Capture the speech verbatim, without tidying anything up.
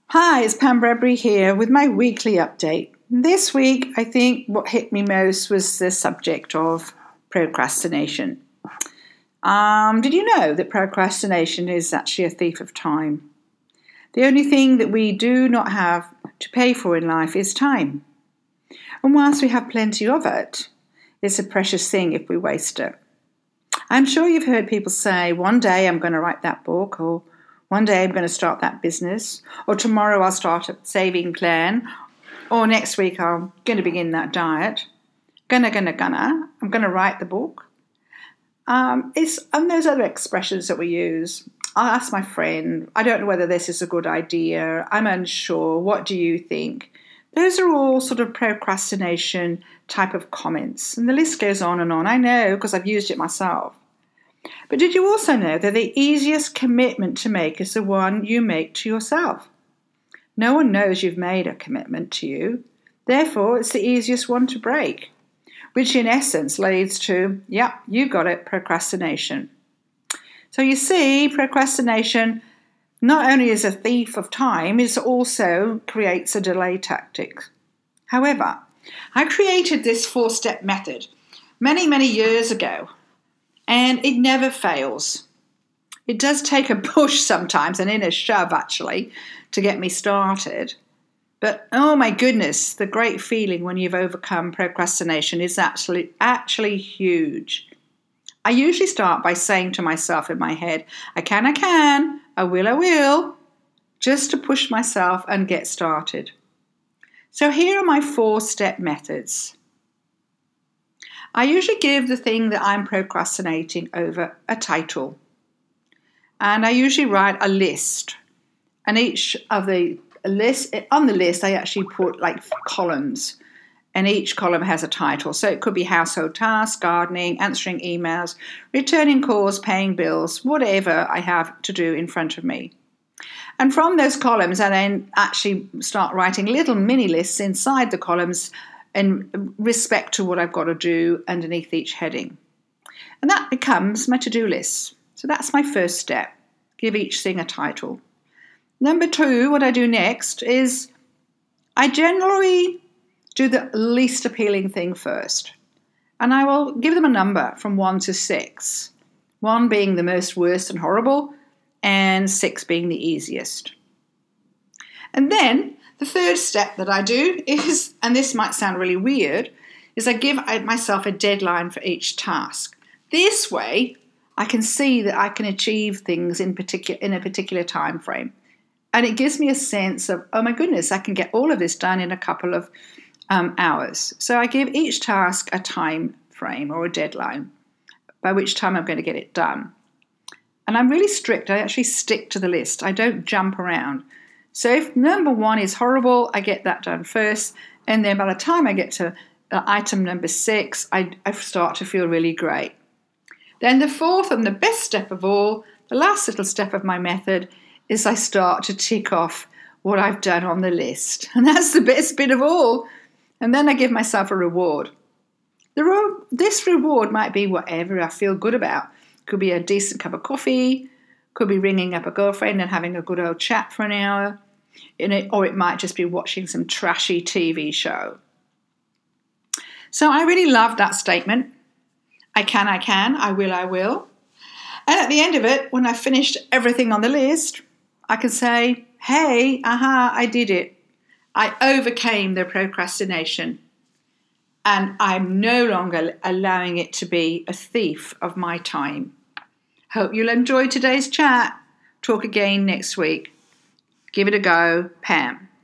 Hi, it's Pam Bradbury here with my weekly update. This week, I think what hit me most was the subject of procrastination. Um, did you know that procrastination is actually a thief of time? The only thing that we do not have to pay for in life is time. And whilst we have plenty of it, it's a precious thing if we waste it. I'm sure you've heard people say, one day I'm going to write that book, or one day I'm going to start that business, or tomorrow I'll start a saving plan, or next week I'm going to begin that diet. Gonna, gonna, gonna. I'm going to write the book. Um, it's and those other expressions that we use. I'll ask my friend, I don't know whether this is a good idea. I'm unsure. What do you think? Those are all sort of procrastination type of comments. And the list goes on and on. I know because I've used it myself. But did you also know that the easiest commitment to make is the one you make to yourself? No one knows you've made a commitment to you. Therefore, it's the easiest one to break, which in essence leads to, yep, you got it, procrastination. So you see, procrastination not only is a thief of time, it also creates a delay tactic. However, I created this four-step method many, many years ago. And it never fails. It does take a push sometimes, an inner shove actually, to get me started. But oh my goodness, the great feeling when you've overcome procrastination is actually, actually huge. I usually start by saying to myself in my head, I can, I can, I will, I will, just to push myself and get started. So here are my four-step methods. I usually give the thing that I'm procrastinating over a title. And I usually write a list. And each of the list, on the list, I actually put like columns. And each column has a title. So it could be household tasks, gardening, answering emails, returning calls, paying bills, whatever I have to do in front of me. And from those columns, I then actually start writing little mini lists inside the columns in respect to what I've got to do underneath each heading. And that becomes my to-do list. So that's my first step. Give each thing a title. Number two, what I do next is I generally do the least appealing thing first. And I will give them a number from one to six. One being the most worst and horrible, and six being the easiest. And then the third step that I do is, and this might sound really weird, is I give myself a deadline for each task. This way, I can see that I can achieve things in particular in a particular time frame. And it gives me a sense of, oh my goodness, I can get all of this done in a couple of um, hours. So I give each task a time frame or a deadline by which time I'm going to get it done. And I'm really strict. I actually stick to the list. I don't jump around. So if number one is horrible, I get that done first. And then by the time I get to uh, item number six, I, I start to feel really great. Then the fourth and the best step of all, the last little step of my method, is I start to tick off what I've done on the list. And that's the best bit of all. And then I give myself a reward. The re- this reward might be whatever I feel good about. Could be a decent cup of coffee, could be ringing up a girlfriend and having a good old chat for an hour. In it, or it might just be watching some trashy T V show. So I really love that statement. I can, I can, I will, I will. And at the end of it, when I've finished everything on the list, I can say, hey, aha, I did it. I overcame the procrastination. And I'm no longer allowing it to be a thief of my time. Hope you'll enjoy today's chat. Talk again next week. Give it a go, Pam.